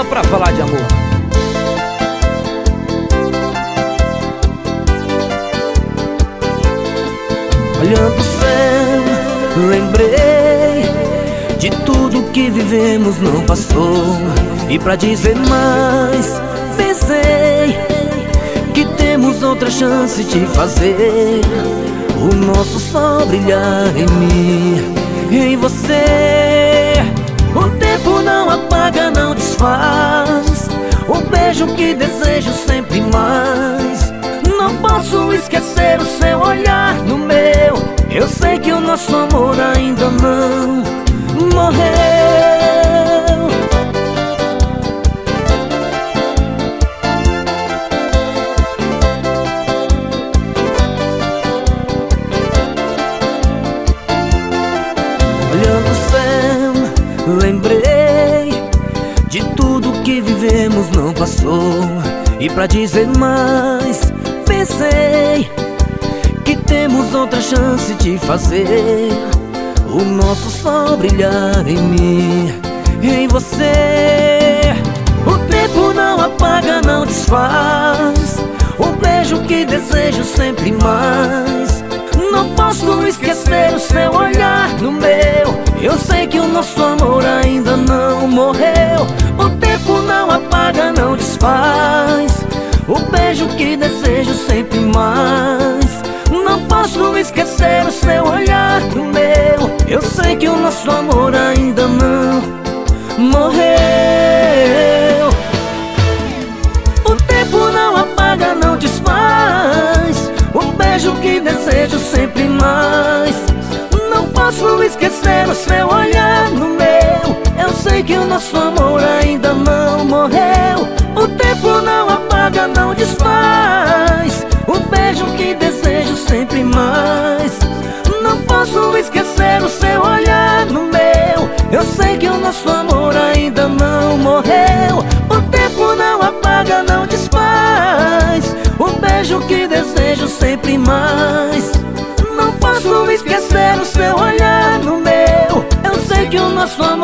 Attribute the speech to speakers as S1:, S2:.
S1: pra falar de amor.
S2: Olhando o céu, lembrei de tudo que vivemos, não passou. E pra dizer mais, pensei que temos outra chance de fazer o nosso sol brilhar em mim, em você. O tempo não apaga, não desfaz o beijo que desejo sempre mais. Não posso esquecer o seu olhar no meu. Eu sei que o nosso amor ainda não morreu. Olhando o céu, lembrei de tudo que vivemos, não passou. E pra dizer mais, pensei que temos outra chance de fazer o nosso sol brilhar em mim, em você. O tempo não apaga, não desfaz o beijo que desejo sempre mais. Não posso esquecer o seu olhar no meu. Eu sei que o nosso amor ainda não morreu. O tempo não apaga, não desfaz o beijo que desejo sempre mais. Não posso esquecer o seu olhar no meu. Eu sei que o nosso amor ainda não morreu. O tempo não apaga, não desfaz o beijo que desejo sempre mais. Não posso esquecer o seu olhar no meu. Eu sei que o nosso amor ainda não morreu. O tempo não apaga, não desfaz o beijo que desejo sempre mais. Não posso esquecer o seu olhar no meu. Eu sei que o nosso amor ainda não morreu. O tempo não apaga, não desfaz o beijo que desejo sempre mais. Não posso esquecer o seu olhar no meu. Eu sei que o nosso amor